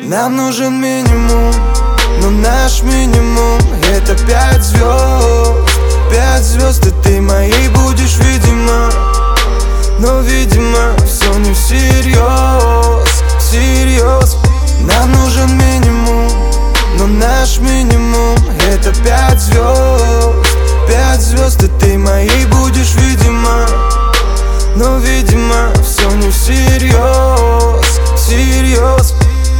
Нам нужен минимум, но наш минимум — это 5 звезд. 5 звезд, и ты моей будешь, видимо. Но, видимо, все не всерьез, всерьез. Нам нужен минимум, но наш минимум — это 5 звезд. 5 звезд, и ты моей будешь, видимо. Но, видимо, все не всерьез, всерьез.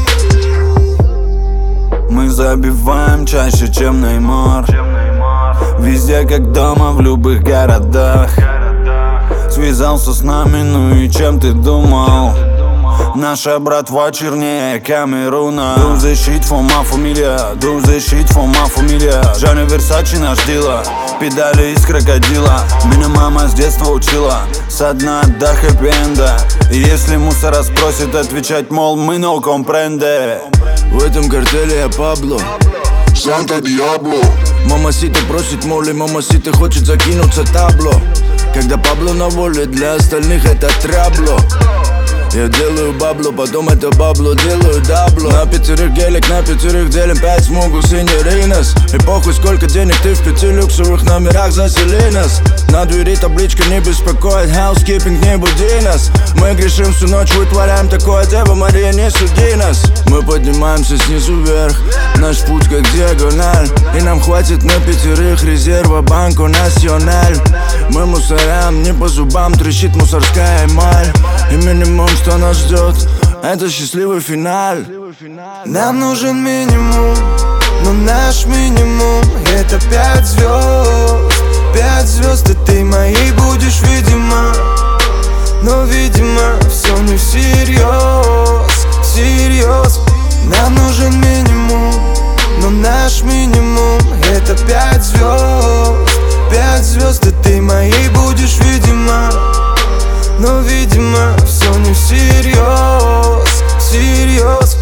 Мы забиваем чаще, чем Неймар. Везде как дома, в любых городах. Связался с нами, ну и чем ты думал? Наша братва чернее Камеруна. Do the shit for my familia, do the shit for my familia. Джанни Версачи наш дила, педали из крокодила. Меня мама с детства учила, со дна до хэппи-энда. И если мусора спросит, отвечать, мол, мы no comprende. В этом картеле я Пабло, Санта Диабло. Мамасита просит моли, мамасита хочет закинуться табло. Когда Пабло на воле, для остальных это трабло. Я делаю бабло, потом это бабло делаю дабло. На 5 гелик, на 5 делим 5 смугл синеринос. И похуй сколько денег ты в 5 люксовых номерах засели нас. На двери табличка не беспокоит, housekeeping не буди нас. Мы грешим всю ночь, вытворяем такое, Дева Мария, не суди нас. Мы поднимаемся снизу вверх, наш путь как диагональ. И нам хватит на 5 резерва Банко Националь. Мы мусорям не по зубам, трещит мусорская эмаль. И минимум, что нас ждет, это счастливый финаль. Нам нужен минимум, но наш минимум — это 5 звезд. 5 звезд, и ты моей будешь, видимо. Но, видимо, все не всерьез, всерьез. Нам нужен минимум, но наш минимум — это 5 звезд. 5 звезд, и ты моей будешь, видимо. Но, видимо, все не всерьез, всерьез.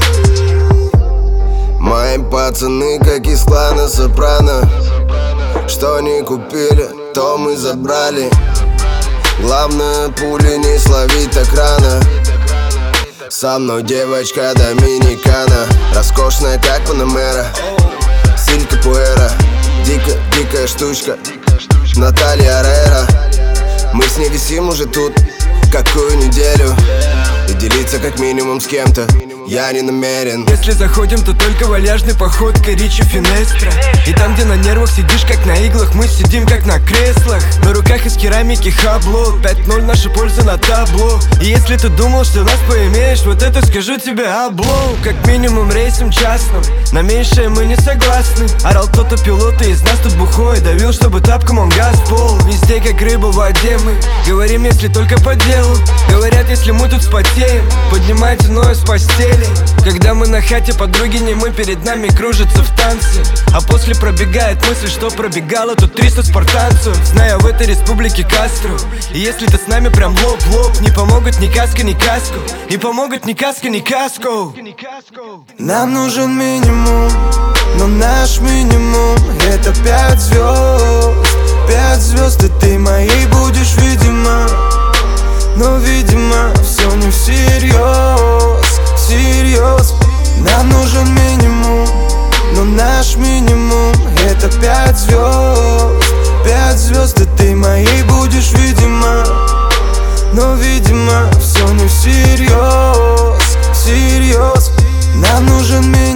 Мои пацаны, как из клана Сопрано. Что не купили, то мы забрали. Главное, пули не словить так рано. Со мной девочка Доминикана, роскошная, как Панамера. Стиль капуэра, дикая штучка, Наталья Арера. Мы с ней висим уже тут какую неделю. И делиться как минимум с кем-то я не намерен. Если заходим, то только вальяжной походкой Ричи Финестра. И там, где на нервах сидишь как на иглах, мы сидим как на креслах. На руках из керамики хабло, 5-0 наша польза на табло. И если ты думал, что нас поимеешь, вот это скажу тебе облом. Как минимум рейсом частным, на меньшее мы не согласны. Орал кто-то пилота из нас тут бухой, давил, чтобы тапком он газ в пол. Везде как рыба в воде мы говорим, если только по делу. Говорят, если мы тут спотеем, поднимайте ноги с постели. Когда мы на хате, подруги не мы, перед нами кружатся в танце. А после пробегает мысль, что пробегало тут 300 спартанцев. Зная в этой республике Кастро. И если ты с нами прям лоб в лоб, не помогут ни каска, ни каску. Не помогут ни каска, ни каску. Нам нужен минимум, но наш минимум — это 5 звезд. 5 звезд, и ты моей будешь, видимо. Но, видимо, все не всерьез, всерьез. Нам нужен минимум, но наш минимум — это 5 звезд. 5 звезд, и ты моей будешь, видимо. Но, видимо, все не всерьез, всерьез. Нам нужен минимум.